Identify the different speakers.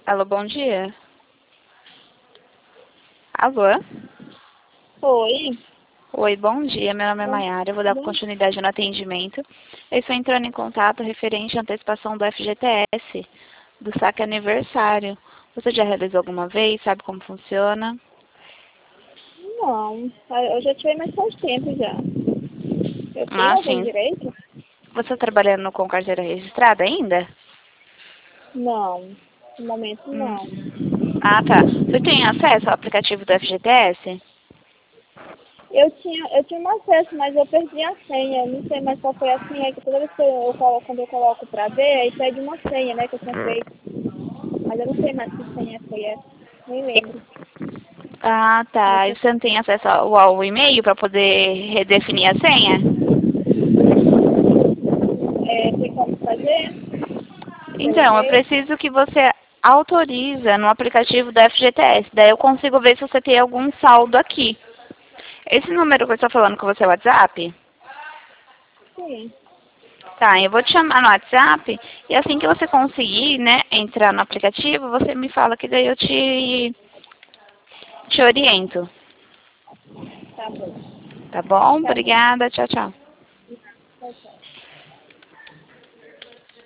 Speaker 1: Alô, bom dia. Alô?
Speaker 2: Oi.
Speaker 1: Oi, bom dia. Meu nome é
Speaker 2: Bom,
Speaker 1: Maiara. Eu vou dar
Speaker 2: bom,
Speaker 1: continuidade no atendimento. Eu estou entrando em contato referente à antecipação do FGTS, do saque aniversário. Você já realizou alguma vez? Sabe como funciona?
Speaker 2: não. Eu já tirei mais faz tempo já. Eu tenho
Speaker 1: Ah,
Speaker 2: algum
Speaker 1: sim.
Speaker 2: direito?
Speaker 1: Você está trabalhando com carteira registrada ainda?
Speaker 2: Não. No momento,
Speaker 1: Hum.
Speaker 2: não.
Speaker 1: Ah, tá. Você tem acesso ao aplicativo do FGTS?
Speaker 2: Eu tinha um acesso, mas eu perdi a senha. Eu não sei mais qual foi a senha. É que toda vez que eu coloco, quando eu coloco pra ver, aí pede uma senha, né, que eu tinha feito. Mas eu não sei mais que senha foi essa. Nem lembro.
Speaker 1: Ah, tá. E
Speaker 2: Você
Speaker 1: você não tem acesso ao e-mail para poder redefinir a senha?
Speaker 2: tem como fazer pelo
Speaker 1: Então, eu
Speaker 2: e-mail?
Speaker 1: preciso que você autoriza no aplicativo do FGTS. Daí eu consigo ver se você tem algum saldo aqui. Esse número que eu estou falando com você é o WhatsApp?
Speaker 2: Sim.
Speaker 1: Tá, eu vou te chamar no WhatsApp e assim que você conseguir, né, entrar no aplicativo, você me fala que daí eu te oriento.
Speaker 2: Tá bom.
Speaker 1: Tá bom?
Speaker 2: Tá bom.
Speaker 1: Obrigada. Tchau, tchau.
Speaker 2: Tchau, tchau.